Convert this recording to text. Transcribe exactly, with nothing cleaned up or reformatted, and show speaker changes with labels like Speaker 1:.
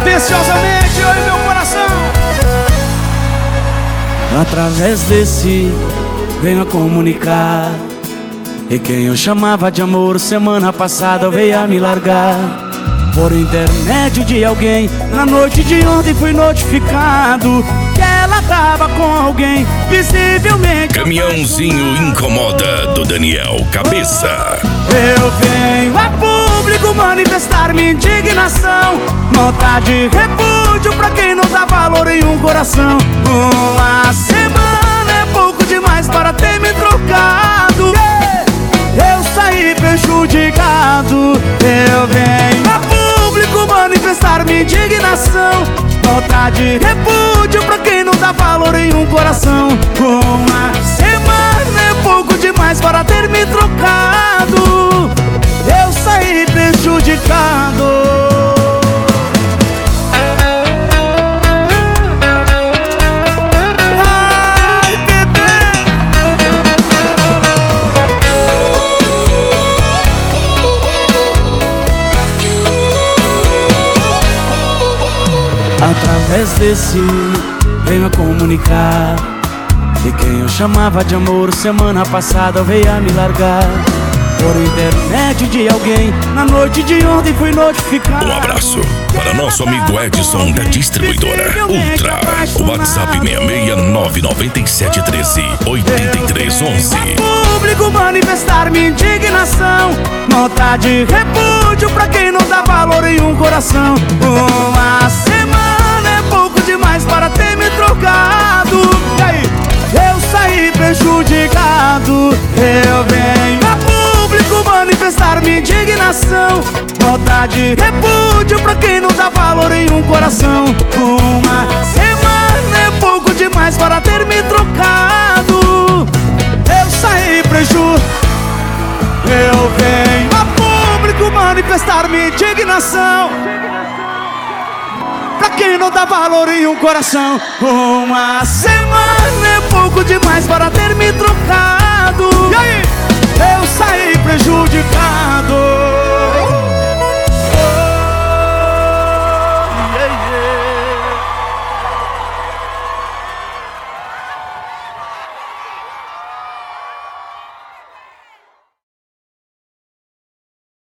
Speaker 1: Silenciosamente, oi meu coração.
Speaker 2: Através desse venho a comunicar, e quem eu chamava de amor semana passada veio a me largar. Por intermédio de alguém, na noite de ontem fui notificado que ela tava com alguém, visivelmente.
Speaker 3: Caminhãozinho incomoda do Daniel Cabeça.
Speaker 2: Eu venho a público manifestar minha indignação, nota de repúdio pra quem não dá valor em um coração. Uma semana é pouco demais para ter me trocado. Eu saí prejudicado. Eu venho a público manifestar minha indignação, nota de repúdio pra quem não dá valor em um coração. Uma semana é pouco demais para ter me trocado. Eu saí prejudicado. Através desse venho a comunicar, e quem eu chamava de amor semana passada veio a me largar. Por intermédio de alguém, na noite de ontem fui notificado.
Speaker 3: Um abraço para nosso amigo Edson da distribuidora Ultra. O WhatsApp seis seis nove nove sete um três oito três um um.
Speaker 2: Público manifestar minha indignação, nota de repúdio pra quem não dá valor em um coração. Uma semana é pouco demais para ter me trocado. E aí? Eu saí prejudicado. Eu venho a público manifestar minha indignação, nota de repúdio pra quem não dá valor em um coração. Uma semana é pouco demais para ter me trocado. Eu saí prejudicado. Eu venho a público manifestar minha indignação, pra quem não dá valor em um coração. Uma semana é pouco demais para ter me trocado. E aí? Eu saí prejudicado.